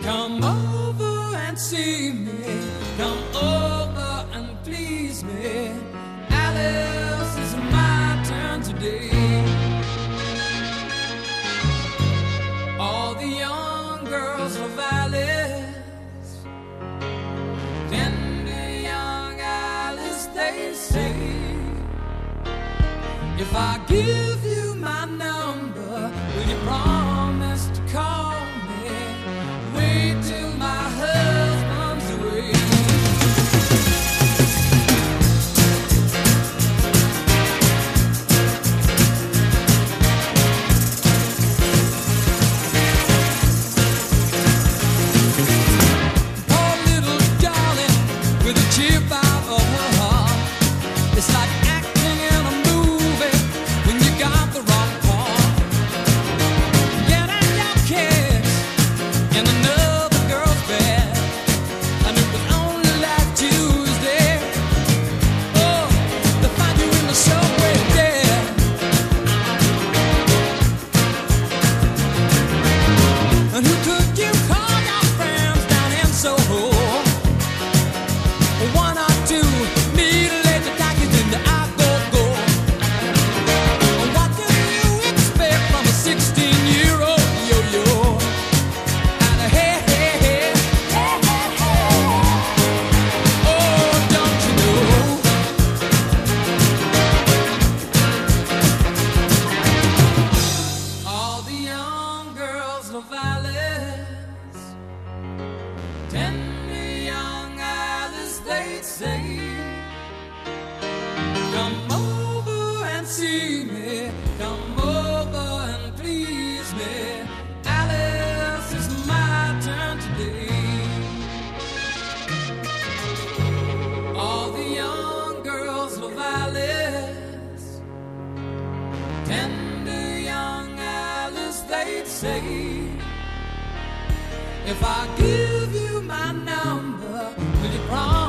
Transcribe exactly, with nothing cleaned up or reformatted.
Come over and see me. Come over and please me. Alice, it's my turn today. All the young girls love Alice. Tender young Alice, they say. If I give you my number, will you promise to call me? Wait till my husband's away. Poor little darling with a chip out of her heart. It's like acting in a movie when you got the wrong part. Get out your kiss in another girl's bed, and it was only last Tuesday. Oh, they find you in the subway dead. And who could you call your friends down in Soho? One or two middle-aged darkies in the I-go-go. What do you expect from a sixteen-year-old yo-yo? And a hey, hey, hey, hey, hey, hey. Oh, don't you know? All the young girls love Alice. Tender young Alice, they say. Come over and see me. Come over and please me. Alice, it's my turn today. All the young girls love Alice. Tender young Alice, they'd say. If I give you my number, will you promise?